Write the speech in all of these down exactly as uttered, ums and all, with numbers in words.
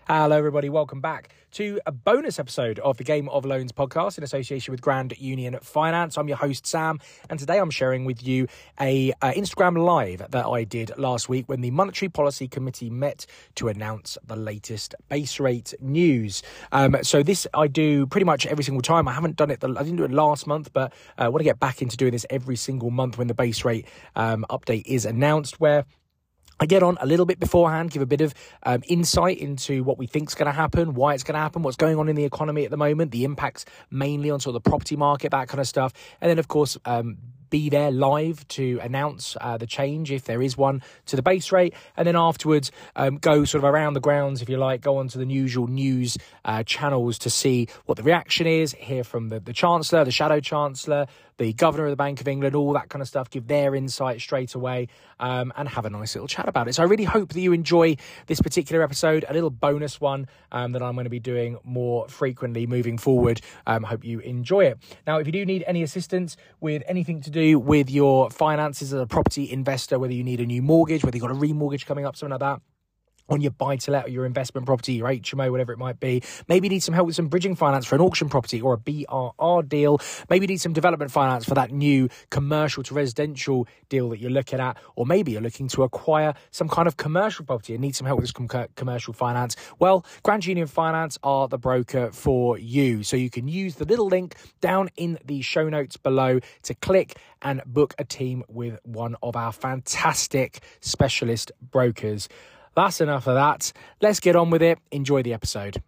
Hello, everybody. Welcome back to a bonus episode of the Game of Loans podcast in association with Grand Union Finance. I'm your host, Sam, and today I'm sharing with you a uh, Instagram Live that I did last week when the Monetary Policy Committee met to announce the latest base rate news. Um, so this I do pretty much every single time. I haven't done it, I didn't do it last month, but I uh, want to get back into doing this every single month when the base rate um, update is announced, where I get on a little bit beforehand, give a bit of um, insight into what we think is going to happen, why it's going to happen, what's going on in the economy at the moment, the impacts mainly on sort of the property market, that kind of stuff. And then, of course, um, be there live to announce uh, the change, if there is one, to the base rate. And then afterwards, um, go sort of around the grounds, if you like, go onto the usual news uh, channels to see what the reaction is, hear from the, the Chancellor, the Shadow Chancellor, the Governor of the Bank of England, all that kind of stuff, give their insight straight away um, and have a nice little chat about it. So I really hope that you enjoy this particular episode, a little bonus one um, that I'm going to be doing more frequently moving forward. Um, hope you enjoy it. Now, if you do need any assistance with anything to do with your finances as a property investor, whether you need a new mortgage, whether you've got a remortgage coming up, something like that, on your buy-to-let or your investment property, your H M O, whatever it might be. Maybe you need some help with some bridging finance for an auction property or a B R R deal. Maybe you need some development finance for that new commercial to residential deal that you're looking at. Or maybe you're looking to acquire some kind of commercial property and need some help with this com- commercial finance. Well, Grand Union Finance are the broker for you. So you can use the little link down in the show notes below to click and book a team with one of our fantastic specialist brokers. That's enough of that. Let's get on with it. Enjoy the episode.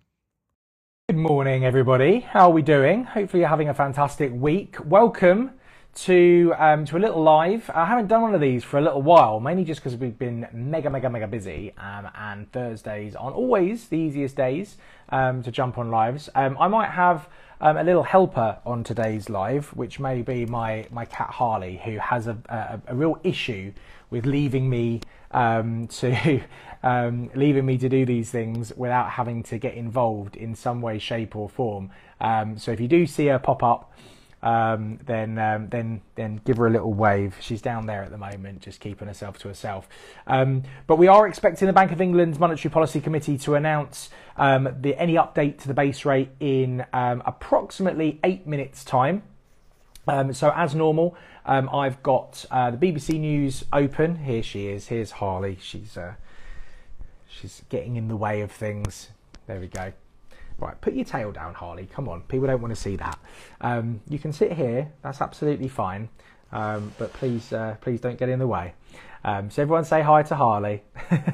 Good morning, everybody. How are we doing? Hopefully you're having a fantastic week. Welcome to um, to a little live. I haven't done one of these for a little while, mainly just because we've been mega, mega, mega busy. Um, and Thursdays aren't always the easiest days um, to jump on lives. Um, I might have um, a little helper on today's live, which may be my, my cat Harley, who has a, a, a real issue with leaving me um, to um, leaving me to do these things without having to get involved in some way, shape, or form. Um, so if you do see her pop up, um, then um, then then give her a little wave. She's down there at the moment, just keeping herself to herself. Um, but we are expecting the Bank of England's Monetary Policy Committee to announce um, the any update to the base rate in um, approximately eight minutes' time. Um, so as normal, um, I've got uh, the B B C News open. Here she is. Here's Harley. She's uh, she's getting in the way of things. There we go. Right, put your tail down, Harley. Come on, people don't want to see that. Um, you can sit here. That's absolutely fine. Um, but please, uh, please don't get in the way. Um, so everyone say hi to Harley.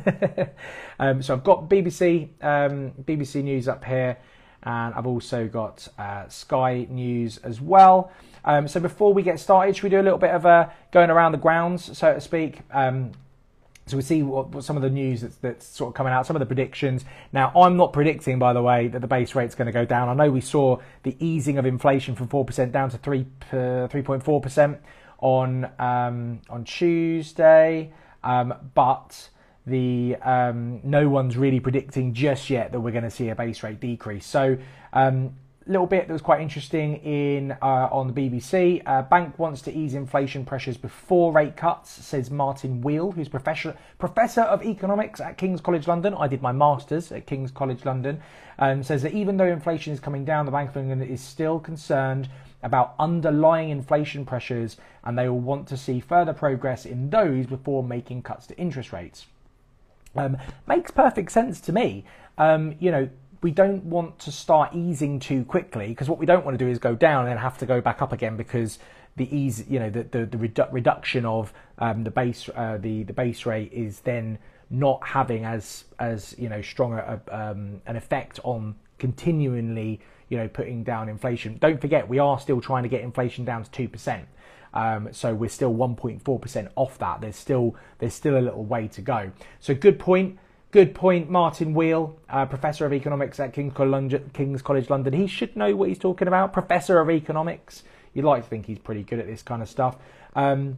um, so I've got B B C um, B B C News up here. And I've also got uh, Sky News as well. Um, so before we get started, should we do a little bit of a going around the grounds, so to speak? Um, so we see what, what some of the news that's, that's sort of coming out, some of the predictions. Now, I'm not predicting, by the way, that the base rate's going to go down. I know we saw the easing of inflation from four percent down to three, three point four percent on, um, on Tuesday, um, but The um, no one's really predicting just yet that we're going to see a base rate decrease. So a um, little bit that was quite interesting in uh, on the B B C. Uh, bank wants to ease inflation pressures before rate cuts, says Martin Wheal, who's professor professor of economics at King's College London. I did my masters at King's College London, and says that even though inflation is coming down, the Bank of England is still concerned about underlying inflation pressures, and they will want to see further progress in those before making cuts to interest rates. Um, makes perfect sense to me. Um, you know, we don't want to start easing too quickly, because what we don't want to do is go down and then have to go back up again, because the ease, you know, the the, the redu- reduction of um, the base uh, the the base rate is then not having as as you know strong a, um, an effect on continually you know putting down inflation. Don't forget, we are still trying to get inflation down to two percent. Um, so we're still one point four percent off that. There's still there's still a little way to go. So good point, good point, Martin Wheal, uh, Professor of Economics at King's College, King's College London. He should know what he's talking about. Professor of Economics. You'd like to think he's pretty good at this kind of stuff. Um,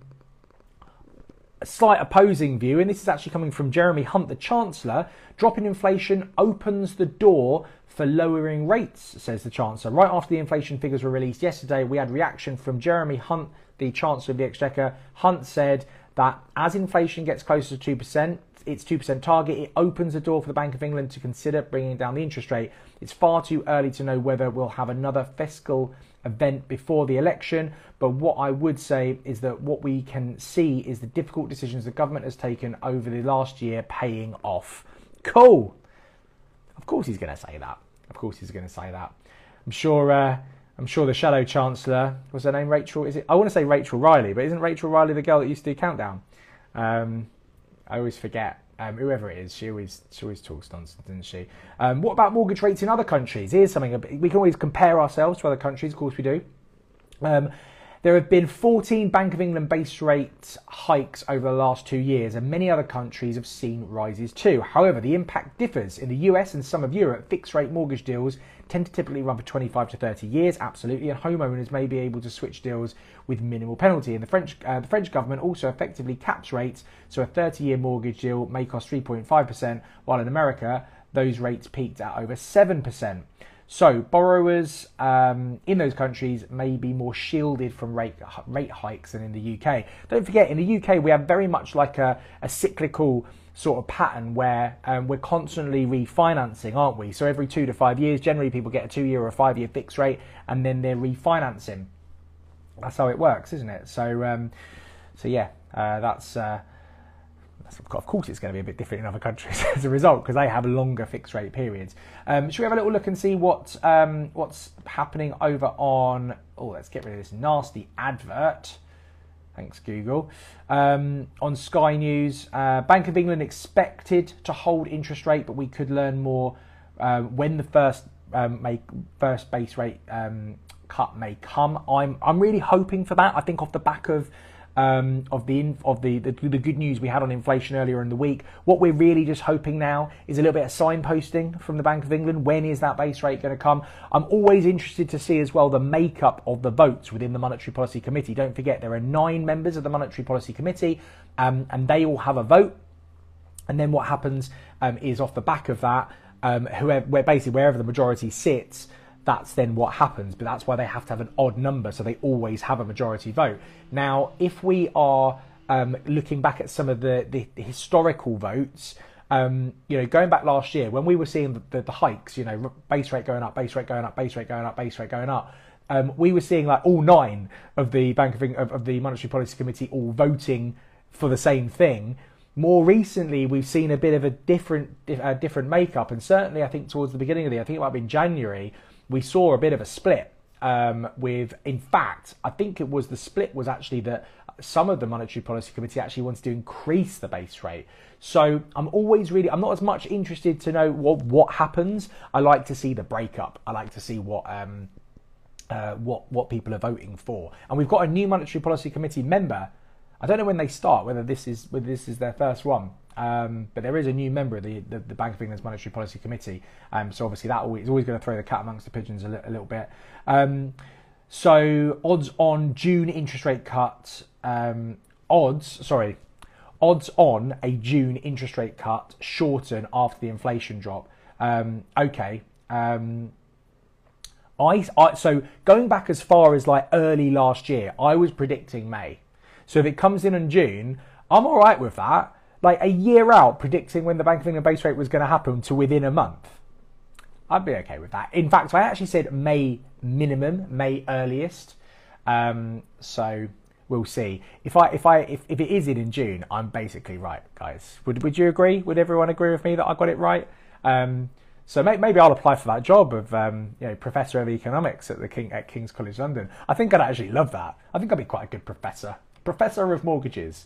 a slight opposing view, and this is actually coming from Jeremy Hunt, the Chancellor. Dropping inflation opens the door for lowering rates, says the Chancellor. Right after the inflation figures were released yesterday, we had reaction from Jeremy Hunt, the Chancellor of the Exchequer. Hunt said that as inflation gets closer to two percent, its two percent target, it opens the door for the Bank of England to consider bringing down the interest rate. It's far too early to know whether we'll have another fiscal event before the election, but what I would say is that what we can see is the difficult decisions the government has taken over the last year paying off. Cool. Of course he's going to say that. Of course he's going to say that. I'm sure uh, I'm sure the Shadow Chancellor, was her name Rachel? Is it? I want to say Rachel Riley, but isn't Rachel Riley the girl that used to do Countdown? Um, I always forget. Um, whoever it is, she always she always talks nonsense, doesn't she? Um, what about mortgage rates in other countries? Here's something. We can always compare ourselves to other countries, of course we do. Um, there have been fourteen Bank of England base rate hikes over the last two years, and many other countries have seen rises too. However, the impact differs. In the U S and some of Europe, fixed rate mortgage deals tend to typically run for twenty-five to thirty years, absolutely, and homeowners may be able to switch deals with minimal penalty. And the French, uh, the French government also effectively caps rates, so a thirty-year mortgage deal may cost three point five percent, while in America, those rates peaked at over seven percent. So borrowers um, in those countries may be more shielded from rate rate hikes than in the U K. Don't forget, in the U K, we have very much like a, a cyclical sort of pattern where um, we're constantly refinancing, aren't we? So every two to five years, generally people get a two-year or a five-year fixed rate, and then they're refinancing. That's how it works, isn't it? So, um, so yeah, uh, that's. Uh, Of course, it's going to be a bit different in other countries as a result because they have longer fixed rate periods. Um, should we have a little look and see what um, what's happening over on? Oh, let's get rid of this nasty advert. Thanks, Google. Um, on Sky News, uh, Bank of England expected to hold interest rate, but we could learn more uh, when the first um, may, first base rate um, cut may come. I'm I'm really hoping for that. I think off the back of. Um, of the of the, the the good news we had on inflation earlier in the week. What we're really just hoping now is a little bit of signposting from the Bank of England. When is that base rate going to come? I'm always interested to see as well the makeup of the votes within the Monetary Policy Committee. Don't forget there are nine members of the Monetary Policy Committee, um, and they all have a vote. And then what happens um, is off the back of that, um, whoever, where basically wherever the majority sits, that's then what happens, but that's why they have to have an odd number, so they always have a majority vote. Now, if we are um, looking back at some of the, the, the historical votes, um, you know, going back last year, when we were seeing the, the, the hikes, you know, base rate going up, base rate going up, base rate going up, base rate going up, um, we were seeing like all nine of the Bank of, of, of the Monetary Policy Committee all voting for the same thing. More recently, we've seen a bit of a different, uh, different makeup, and certainly I think towards the beginning of the year, I think it might have been January, we saw a bit of a split um, with, in fact, I think it was the split was actually that some of the Monetary Policy Committee actually wanted to increase the base rate. So I'm always really, I'm not as much interested to know what, what happens. I like to see the breakup. I like to see what, um, uh, what, what people are voting for. And we've got a new Monetary Policy Committee member. I don't know when they start, whether this is, whether this is their first one. Um, but there is a new member of the, the, the Bank of England's Monetary Policy Committee. Um, so obviously that always, is always going to throw the cat amongst the pigeons a, li a little bit. Um, so odds on June interest rate cut, um, odds, sorry, odds on a June interest rate cut shorten after the inflation drop. Um, okay. Um, I, I, so going back as far as like early last year, I was predicting May. So if it comes in in June, I'm all right with that. Like a year out, predicting when the Bank of England base rate was going to happen to within a month, I'd be okay with that. In fact, I actually said May minimum, May earliest. Um, so we'll see. If I if I if, if it is in in June, I'm basically right, guys. Would would you agree? Would everyone agree with me that I got it right? Um, so may, maybe I'll apply for that job of um, you know, Professor of Economics at the King at King's College London. I think I'd actually love that. I think I'd be quite a good professor. Professor of mortgages.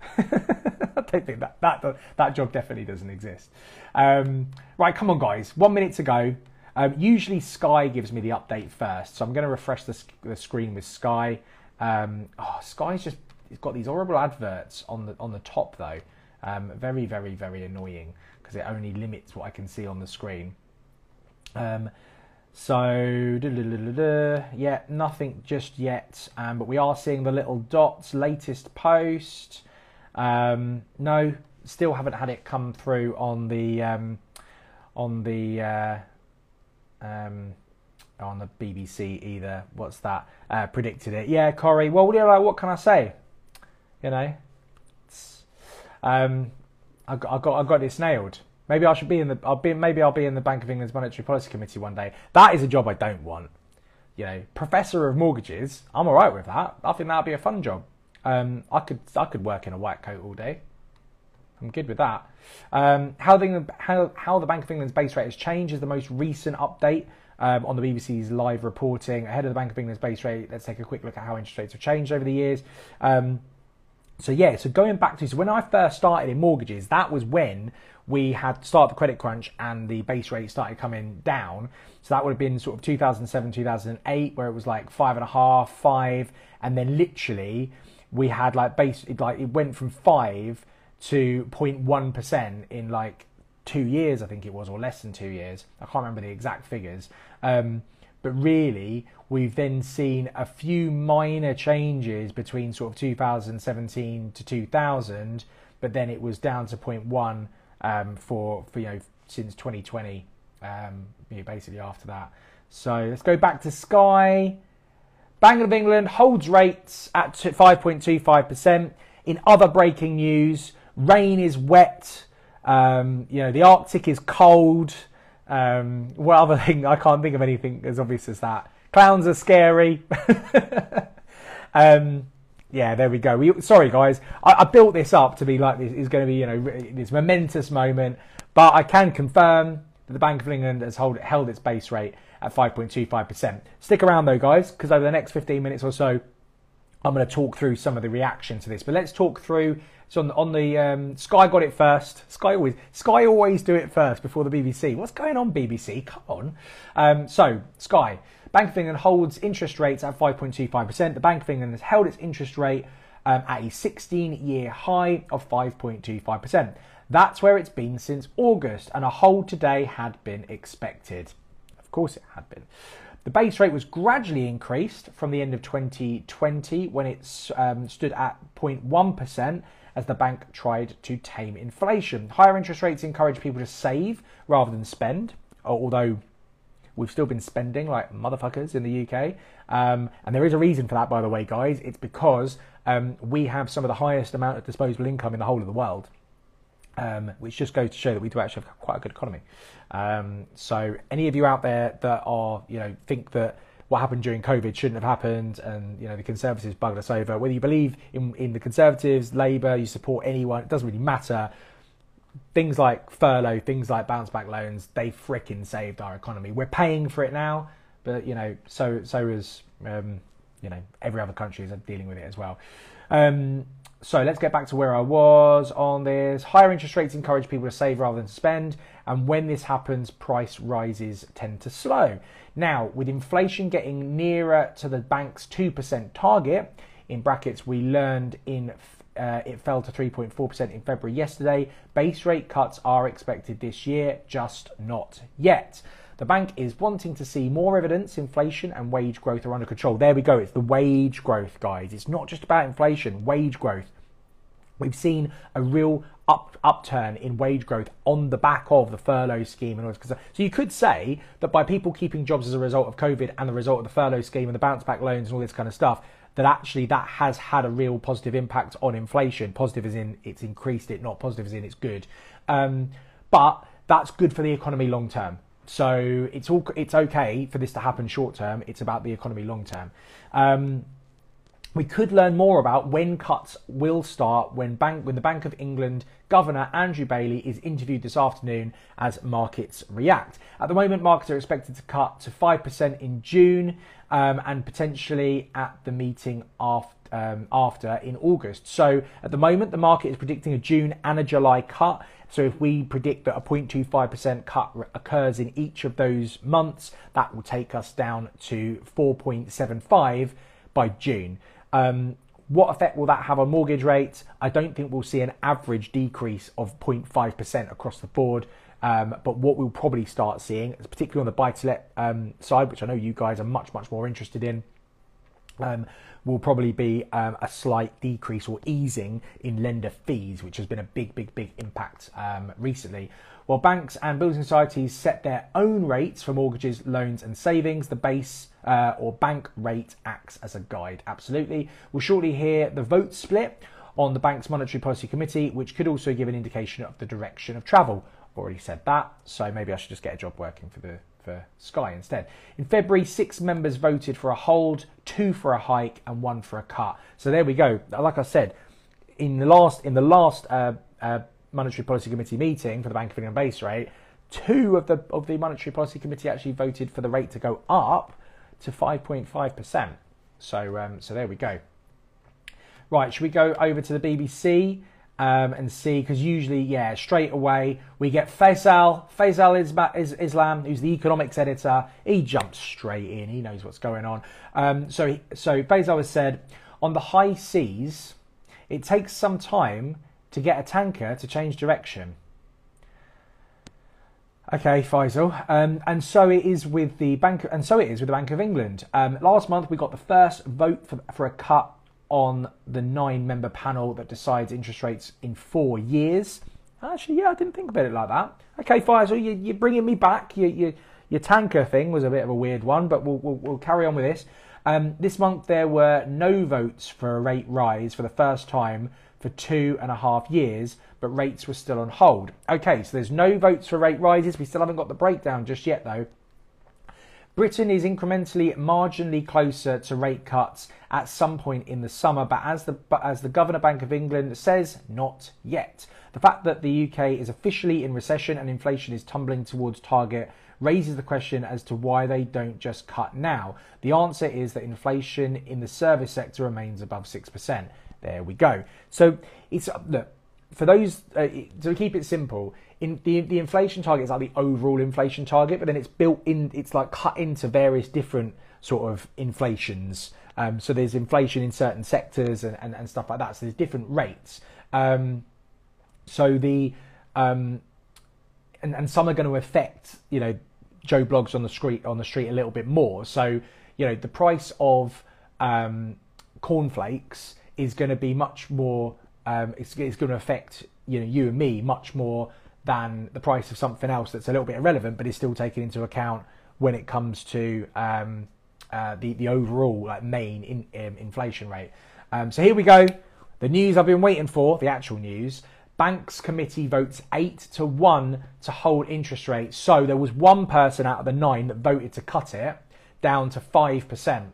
I don't think that, that that job definitely doesn't exist. Um, right, come on, guys. One minute to go. Um, usually Sky gives me the update first, so I'm going to refresh the, the screen with Sky. Um, oh, Sky's just it's got these horrible adverts on the on the top though. Um, very, very, very annoying because it only limits what I can see on the screen. Um, So, da, da, da, da, da. yeah, nothing just yet, um, but we are seeing the little dots, latest post. Um, no, still haven't had it come through on the um, on the uh, um, on the B B C either. What's that? Uh, predicted it. Yeah, Corey. Well, you know, what can I say? You know, it's, um, I got, I got, I got this nailed. Maybe I should be in the. I'll be. Maybe I'll be in the Bank of England's Monetary Policy Committee one day. That is a job I don't want. You know, Professor of Mortgages. I'm all right with that. I think that'd be a fun job. Um, I could. I could work in a white coat all day. I'm good with that. Um, how the how how the Bank of England's base rate has changed is the most recent update um, on the B B C's live reporting ahead of the Bank of England's base rate. Let's take a quick look at how interest rates have changed over the years. Um, so yeah, so going back to so when I first started in mortgages, that was when we had started the credit crunch and the base rate started coming down. So that would have been sort of two thousand seven, two thousand eight, where it was like five and a half, five, and then literally we had like base it like it went from five to zero point one percent in like two years, I think it was, or less than two years. I can't remember the exact figures. Um, but really, we've then seen a few minor changes between sort of two thousand seventeen to two thousand, but then it was down to zero point one um, for, for, you know, since twenty twenty, um, you know, basically after that. So let's go back to Sky. Bank of England holds rates at five point two five percent. In other breaking news, rain is wet. Um, you know, the Arctic is cold. Um, what other thing? I can't think of anything as obvious as that. Clowns are scary. um, yeah, there we go. We, sorry, guys. I, I built this up to be like this. Is going to be, you know, this momentous moment. But I can confirm that the Bank of England has hold, held its base rate at five point two five percent. Stick around though, guys, because over the next fifteen minutes or so, I'm going to talk through some of the reaction to this. But let's talk through. So on the, on the um, Sky got it first. Sky always Sky always do it first before the B B C. What's going on, B B C? Come on. Um, so Sky, Bank of England holds interest rates at five point two five percent. The Bank of England has held its interest rate um, at a sixteen-year high of five point two five percent. That's where it's been since August, and a hold today had been expected. Of course, it had been. The base rate was gradually increased from the end of twenty twenty when it um, stood at zero point one percent as the bank tried to tame inflation. Higher interest rates encourage people to save rather than spend, although we've still been spending like motherfuckers in the U K. Um, and there is a reason for that, by the way, guys. It's because um, we have some of the highest amount of disposable income in the whole of the world. Um, which just goes to show that we do actually have quite a good economy. Um, so any of you out there that are, you know, think that what happened during COVID shouldn't have happened and, you know, the Conservatives bugged us over, whether you believe in, in the Conservatives, Labour, you support anyone, it doesn't really matter. Things like furlough, things like bounce back loans, they fricking saved our economy. We're paying for it now, but, you know, so, so is, um, you know, every other country is dealing with it as well. Um, So let's get back to where I was on this. Higher interest rates encourage people to save rather than spend. And when this happens, price rises tend to slow. Now, with inflation getting nearer to the bank's two percent target, in brackets, we learned in uh, it fell to three point four percent in February yesterday. Base rate cuts are expected this year, just not yet. The bank is wanting to see more evidence inflation and wage growth are under control. There we go. It's the wage growth, guys. It's not just about inflation, wage growth. We've seen a real up, upturn in wage growth on the back of the furlough scheme. And all this. So you could say that by people keeping jobs as a result of COVID and the result of the furlough scheme and the bounce back loans and all this kind of stuff, that actually that has had a real positive impact on inflation. Positive as in it's increased it, not positive as in it's good. Um, but that's good for the economy long term. So it's all it's okay for this to happen short term. It's about the economy long term. Um, we could learn more about when cuts will start when bank when the Bank of England Governor Andrew Bailey is interviewed this afternoon as markets react. At the moment, markets are expected to cut to five percent in June um, and potentially at the meeting after. Um, after in August. So at the moment, the market is predicting a June and a July cut. So if we predict that a zero point two five percent cut occurs in each of those months, that will take us down to four point seven five by June. Um, what effect will that have on mortgage rates? I don't think we'll see an average decrease of zero point five percent across the board. Um, but what we'll probably start seeing, particularly on the buy-to-let um, side, which I know you guys are much, much more interested in, um, will probably be um, a slight decrease or easing in lender fees, which has been a big, big, big impact um, recently. While banks and building societies set their own rates for mortgages, loans and savings, the base uh, or bank rate acts as a guide. Absolutely. We'll shortly hear the vote split on the bank's Monetary Policy Committee, which could also give an indication of the direction of travel. Already said that, so maybe I should just get a job working for the for Sky instead. In February, six members voted for a hold, two for a hike, and one for a cut. So there we go. Like I said, in the last in the last uh, uh, Monetary Policy Committee meeting for the Bank of England base rate, two of the of the Monetary Policy Committee actually voted for the rate to go up to five point five percent. So um, so there we go. Right, should we go over to the B B C? Um, and see, because usually, yeah, straight away we get Faisal, Faisal Is- Islam, who's the economics editor. He jumps straight in. He knows what's going on. Um, so, he, so Faisal has said, on the high seas, it takes some time to get a tanker to change direction. Okay, Faisal, um, and so it is with the bank, and so it is with the Bank of England. Um, last month we got the first vote for for a cut on the nine-member panel that decides interest rates in four years. Actually, yeah, I didn't think about it like that. Okay, Faisal, you, you're bringing me back. You, you, your tanker thing was a bit of a weird one, but we'll, we'll, we'll carry on with this. Um, this month, there were no votes for a rate rise for the first time for two and a half years, but rates were still on hold. Okay, so there's no votes for rate rises. We still haven't got the breakdown just yet, though. Britain is incrementally, marginally closer to rate cuts at some point in the summer, but as the but as the Governor Bank of England says, not yet. The fact that the U K is officially in recession and inflation is tumbling towards target raises the question as to why they don't just cut now. The answer is that inflation in the service sector remains above six percent. There we go. So it's look, for those, uh, to keep it simple, in the the inflation target is like the overall inflation target, but then it's built in, it's like cut into various different sort of inflations. Um, so there's inflation in certain sectors and, and, and stuff like that. So there's different rates. Um, so the um, and, and some are going to affect, you know, Joe Bloggs on the street on the street a little bit more. So, you know, the price of um, cornflakes is going to be much more. Um, it's, it's going to affect, you know, you and me much more than the price of something else that's a little bit irrelevant, but is still taken into account when it comes to um, uh, the the overall like main in, um, inflation rate. Um, so here we go. The news I've been waiting for, the actual news. Banks Committee votes eight to one to hold interest rates. So there was one person out of the nine that voted to cut it down to five percent.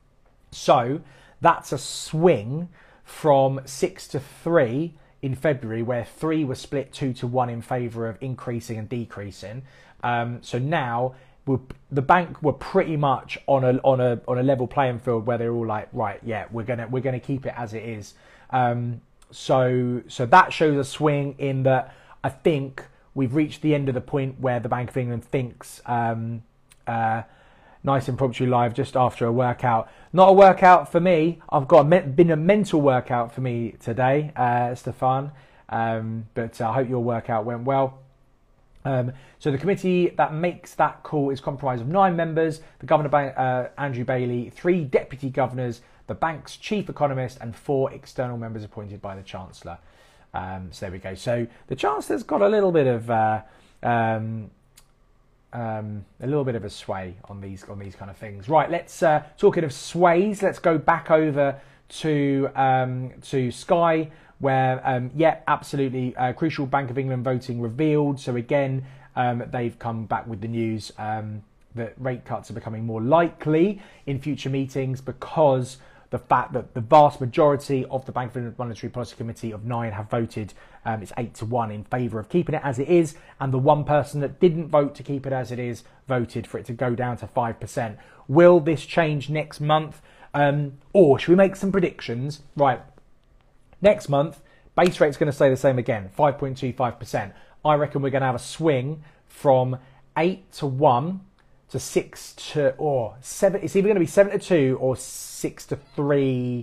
So that's a swing from six to three in February, where three was split two to one in favour of increasing and decreasing. Um, so now we're, the bank were pretty much on a on a on a level playing field where they're all like, right, yeah, we're gonna we're gonna keep it as it is. Um, so so that shows a swing in that I think we've reached the end of the point where the Bank of England thinks. Um, uh, Nice impromptu live just after a workout. Not a workout for me. I've got a, been a mental workout for me today, uh, Stefan. Um, but I hope your workout went well. Um, so the committee that makes that call is comprised of nine members, the Governor, uh, Andrew Bailey, three deputy governors, the bank's chief economist, and four external members appointed by the Chancellor. Um, so there we go. So the Chancellor's got a little bit of... Uh, um, Um, a little bit of a sway on these on these kind of things. Right, let's uh, talking of sways. Let's go back over to um, to Sky, where um, yeah, absolutely uh, crucial Bank of England voting revealed. So again, um, they've come back with the news um, that rate cuts are becoming more likely in future meetings because the fact that the vast majority of the Bank of England Monetary Policy Committee of nine have voted, um, it's eight to one in favour of keeping it as it is, and the one person that didn't vote to keep it as it is voted for it to go down to five percent. Will this change next month? Um, or should we make some predictions? Right, next month, base rate's going to stay the same again, five point two five percent. I reckon we're going to have a swing from eight to one to six to or seven. It's either going to be seven to two or six to three.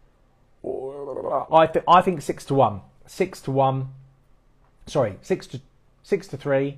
I think I think six to one. Six to one. Sorry, six to six to three.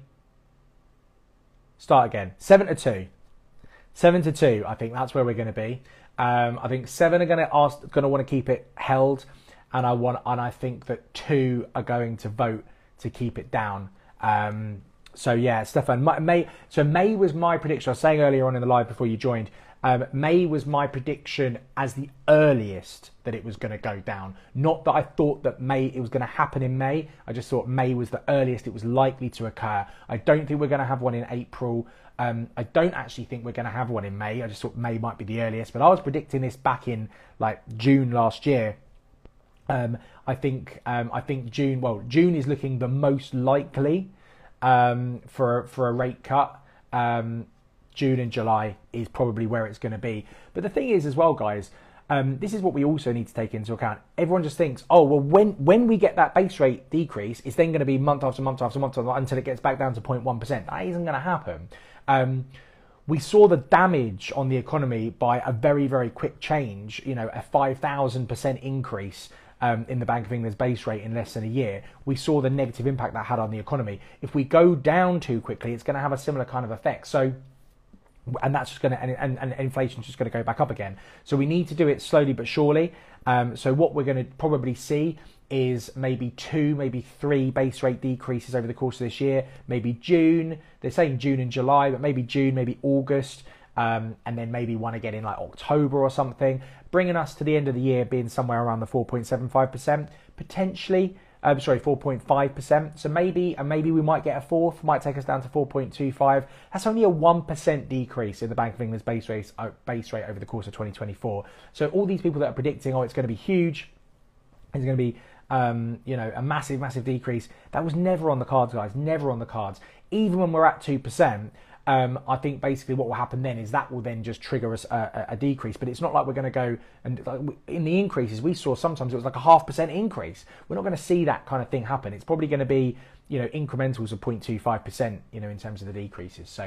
Start again. Seven to two. Seven to two. I think that's where we're going to be. Um, I think seven are going to ask, going to want to keep it held, and I want, and I think that two are going to vote to keep it down. Um, So yeah, Stefan, May. So May was my prediction. I was saying earlier on in the live before you joined. Um, May was my prediction as the earliest that it was going to go down. Not that I thought that May it was going to happen in May. I just thought May was the earliest it was likely to occur. I don't think we're going to have one in April. Um, I don't actually think we're going to have one in May. I just thought May might be the earliest. But I was predicting this back in like June last year. Um, I think um, I think June. Well, June is looking the most likely um, for for a rate cut. Um, June and July is probably where it's going to be. But the thing is as well, guys, um, this is what we also need to take into account. Everyone just thinks, oh, well, when when we get that base rate decrease, it's then going to be month after month after month, after month until it gets back down to zero point one percent. That isn't going to happen. Um, we saw the damage on the economy by a very, very quick change, you know, a five thousand percent increase Um, in the Bank of England's base rate in less than a year. We saw the negative impact that had on the economy. If we go down too quickly, it's going to have a similar kind of effect. So, and that's just going to, and, and, and inflation's just going to go back up again. So we need to do it slowly but surely. Um, so what we're going to probably see is maybe two, maybe three base rate decreases over the course of this year. Maybe June, they're saying June and July, but maybe June, maybe August. Um, and then maybe one again in like October or something, bringing us to the end of the year being somewhere around the four point seven five percent, potentially, um, sorry, four point five percent. So maybe, and maybe we might get a fourth, might take us down to four point two five. That's only a one percent decrease in the Bank of England's base rate, uh, base rate over the course of twenty twenty-four. So all these people that are predicting, oh, it's going to be huge, it's going to be, um, you know, a massive, massive decrease. That was never on the cards, guys, never on the cards. Even when we're at two percent, Um, I think basically what will happen then is that will then just trigger us a, a, a decrease. But it's not like we're going to go and like, in the increases we saw sometimes it was like a half percent increase. We're not going to see that kind of thing happen. It's probably going to be, you know, incrementals of zero point two five percent, you know, in terms of the decreases. So,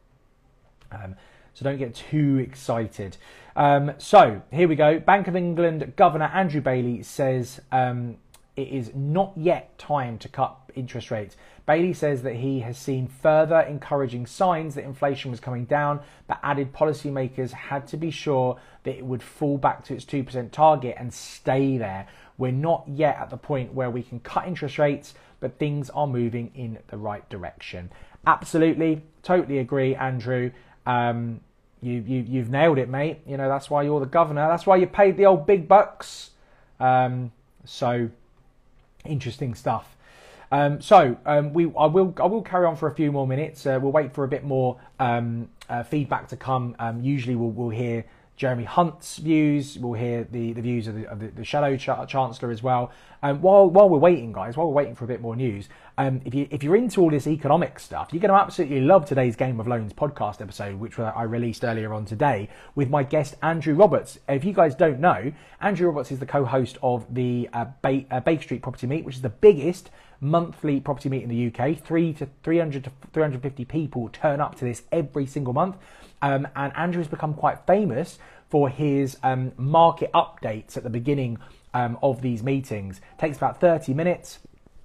um, so don't get too excited. Um, so here we go. Bank of England Governor Andrew Bailey says um, it is not yet time to cut interest rates. Bailey says that he has seen further encouraging signs that inflation was coming down, but added policymakers had to be sure that it would fall back to its two percent target and stay there. We're not yet at the point where we can cut interest rates, but things are moving in the right direction. Absolutely, totally agree, Andrew. Um, you, you, you've nailed it, mate. You know, that's why you're the governor. That's why you paid the old big bucks. Um, so, interesting stuff. Um, so um, we, I will, I will carry on for a few more minutes. Uh, we'll wait for a bit more um, uh, feedback to come. Um, usually, we'll, we'll hear Jeremy Hunt's views. We'll hear the, the views of the, of the, the Shadow Ch- Chancellor as well. Um, while while we're waiting, guys, while we're waiting for a bit more news, um, if you if you're into all this economic stuff, you're going to absolutely love today's Game of Loans podcast episode, which I released earlier on today with my guest Andrew Roberts. If you guys don't know, Andrew Roberts is the co-host of the uh, ba- uh, Baker Street Property Meet, which is the biggest monthly property meet in the U K. Three to three hundred to three hundred fifty people turn up to this every single month, um, and Andrew has become quite famous for his um, market updates at the beginning um, of these meetings. It takes about thirty minutes.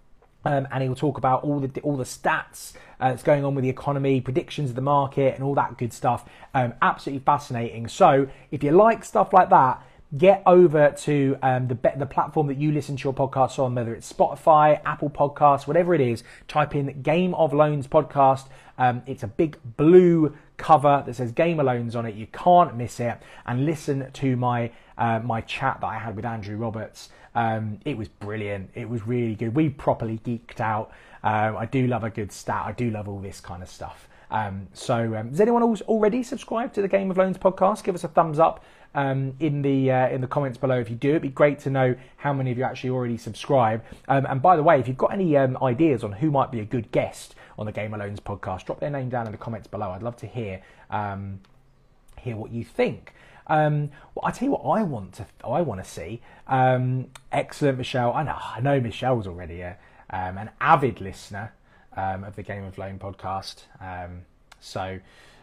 Um, and he'll talk about all the all the stats uh, that's going on with the economy, predictions of the market, and all that good stuff. Um, absolutely fascinating. So if you like stuff like that, get over to um, the the platform that you listen to your podcasts on, whether it's Spotify, Apple Podcasts, whatever it is. Type in Game of Loans podcast. Um, it's a big blue cover that says Game of Loans on it. You can't miss it. And listen to my uh, my chat that I had with Andrew Roberts. Um, it was brilliant. It was really good. We properly geeked out. Um, I do love a good stat. I do love all this kind of stuff. Um, so um, has anyone else already subscribed to the Game of Loans podcast? Give us a thumbs up um, in the uh, in the comments below if you do. It'd be great to know how many of you actually already subscribe. Um, and by the way, if you've got any um, ideas on who might be a good guest on the Game of Loans podcast, drop their name down in the comments below. I'd love to hear um, hear what you think. Um, well, I tell you what, I want to I want to see. Um, excellent, Michelle. I know I know Michelle's already a, um, an avid listener um, of the Game of Loan podcast. Um, so,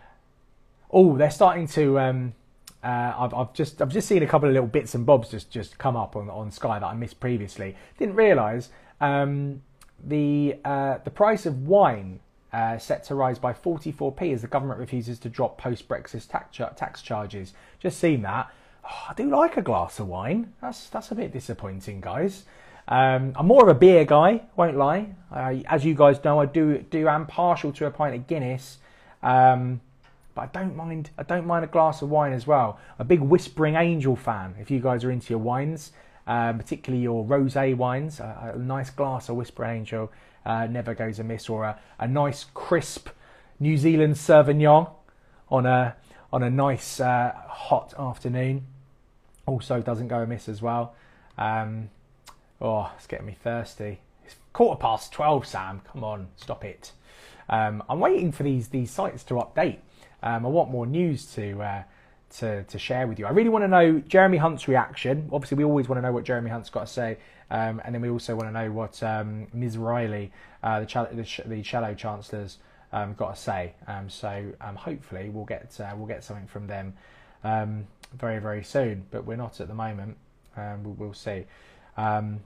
oh, they're starting to. Um, uh, I've, I've just I've just seen a couple of little bits and bobs just, just come up on on Sky that I missed previously. Didn't realise um, the uh, the price of wine. Uh, set to rise by forty-four p as the government refuses to drop post-Brexit tax, char- tax charges. Just seen that. Oh, I do like a glass of wine. That's that's a bit disappointing, guys. Um, I'm more of a beer guy, won't lie. Uh, as you guys know, I do do am partial to a pint of Guinness, um, but I don't mind. I don't mind a glass of wine as well. I'm a big Whispering Angel fan. If you guys are into your wines, um, particularly your rosé wines, a, a nice glass of Whispering Angel uh, never goes amiss, or a, a nice crisp New Zealand Sauvignon on a on a nice uh, hot afternoon also doesn't go amiss as well. Um, oh, it's getting me thirsty. It's quarter past twelve, Sam. Come on, stop it. Um, I'm waiting for these these sites to update. Um, I want more news to uh, to to share with you. I really want to know Jeremy Hunt's reaction. Obviously, we always want to know what Jeremy Hunt's got to say, um, and then we also want to know what um, Miz Riley, uh, the, Ch- the, Ch- the Shallow Chancellors, um, got to say. Um, so um, hopefully, we'll get uh, we'll get something from them um, very very soon. But we're not at the moment. Um, we'll, we'll see. Um,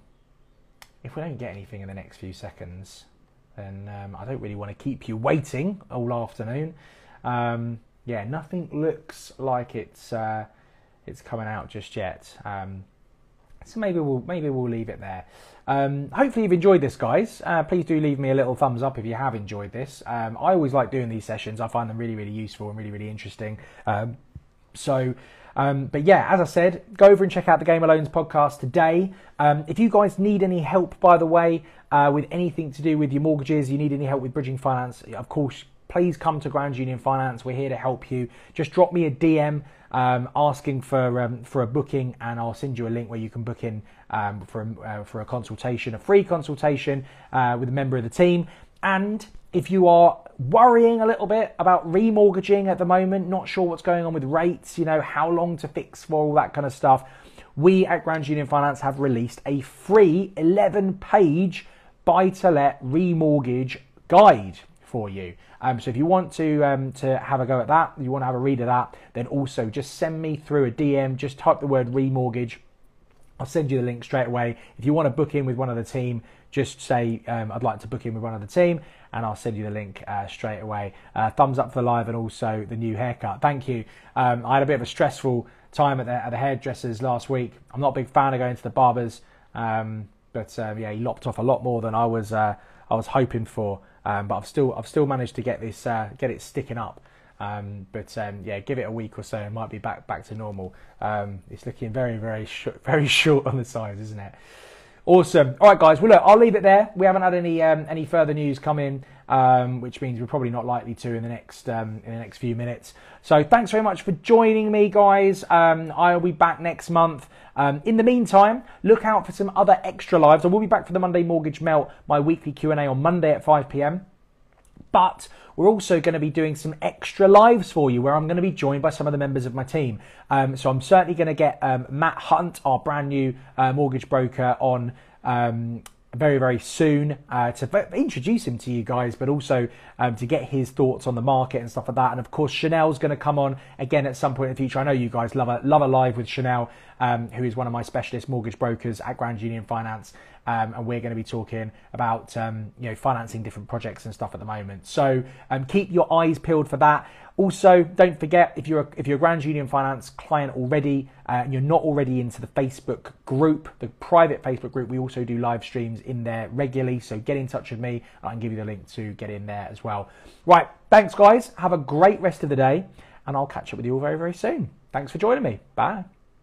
if we don't get anything in the next few seconds, then um, I don't really want to keep you waiting all afternoon. Um, yeah, nothing looks like it's uh, it's coming out just yet. Um, so maybe we'll maybe we'll leave it there. Um, hopefully you've enjoyed this, guys. Uh, please do leave me a little thumbs up if you have enjoyed this. Um, I always like doing these sessions. I find them really really useful and really really interesting. Um, so. Um, but yeah, as I said, go over and check out the Game of Loans podcast today. Um, if you guys need any help, by the way, uh, with anything to do with your mortgages, you need any help with bridging finance, of course, please come to Grand Union Finance. We're here to help you. Just drop me a D M um, asking for um, for a booking, and I'll send you a link where you can book in um, for, uh, for a consultation, a free consultation uh, with a member of the team. And if you are worrying a little bit about remortgaging at the moment, not sure what's going on with rates, you know, how long to fix for, all that kind of stuff, we at Grand Union Finance have released a free eleven page buy-to-let remortgage guide for you. Um, so if you want to um, to have a go at that, you want to have a read of that, then also just send me through a D M, just type the word remortgage. I'll send you the link straight away. If you want to book in with one of the team, just say, um, I'd like to book in with one of the team, and I'll send you the link uh, straight away. Uh, thumbs up for the live and also the new haircut. Thank you. Um, I had a bit of a stressful time at the, at the hairdressers last week. I'm not a big fan of going to the barbers, um, but uh, yeah, he lopped off a lot more than I was uh, I was hoping for. Um, but I've still I've still managed to get this uh, get it sticking up. Um, but um, yeah, give it a week or so, it might be back back to normal. Um, it's looking very very sh- very short on the sides, isn't it? Awesome. All right, guys. Well, look, I'll leave it there. We haven't had any um, any further news come in, um, which means we're probably not likely to in the next um, in the next few minutes. So thanks very much for joining me, guys. Um, I'll be back next month. Um, in the meantime, look out for some other extra lives. I will be back for the Monday Mortgage Melt, my weekly Q and A on Monday at five p.m. But we're also going to be doing some extra lives for you where I'm going to be joined by some of the members of my team. Um, so I'm certainly going to get um, Matt Hunt, our brand new uh, mortgage broker, on um, very, very soon uh, to introduce him to you guys, but also um, to get his thoughts on the market and stuff like that. And of course, Chanel's going to come on again at some point in the future. I know you guys love a, love a live with Chanel, um, who is one of my specialist mortgage brokers at Grand Union Finance. Um, and we're going to be talking about um, you know, financing different projects and stuff at the moment. So um, keep your eyes peeled for that. Also, don't forget, if you're a, if you're a Grand Union Finance client already uh, and you're not already into the Facebook group, the private Facebook group, we also do live streams in there regularly. So get in touch with me. I can give you the link to get in there as well. Right, thanks guys. Have a great rest of the day, and I'll catch up with you all very, very soon. Thanks for joining me. Bye.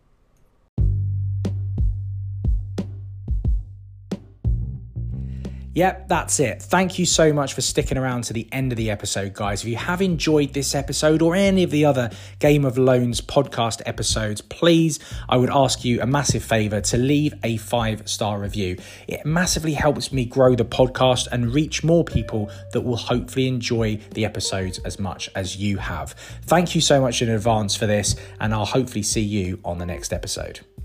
Yep, that's it. Thank you so much for sticking around to the end of the episode, guys. If you have enjoyed this episode or any of the other Game of Loans podcast episodes, please, I would ask you a massive favour to leave a five-star review. It massively helps me grow the podcast and reach more people that will hopefully enjoy the episodes as much as you have. Thank you so much in advance for this, and I'll hopefully see you on the next episode.